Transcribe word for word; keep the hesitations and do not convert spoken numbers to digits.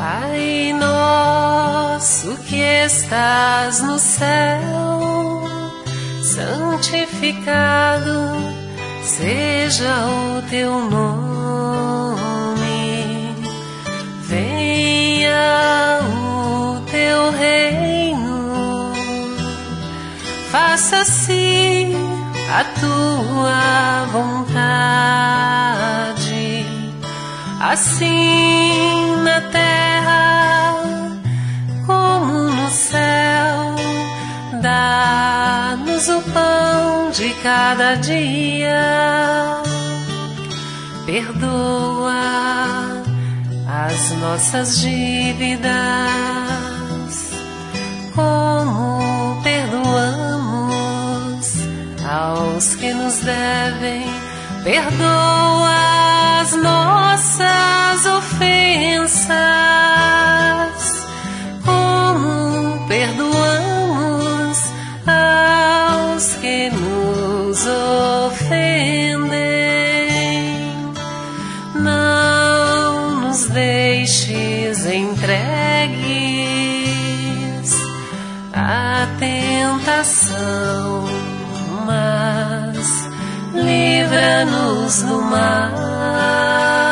Pai nosso que estás no céu, santificado seja o teu nome. Venha o teu reino, faça-se a tua vontade, assim na terra como no céu. Dá-nos o pão de cada dia, perdoa as nossas dívidas, como perdoamos aos que nos devem. Perdoa as nossas ofensas, como perdoamos aos que nos ofendem. Não nos deixes entregues à tentação, mas livra-nos do mal.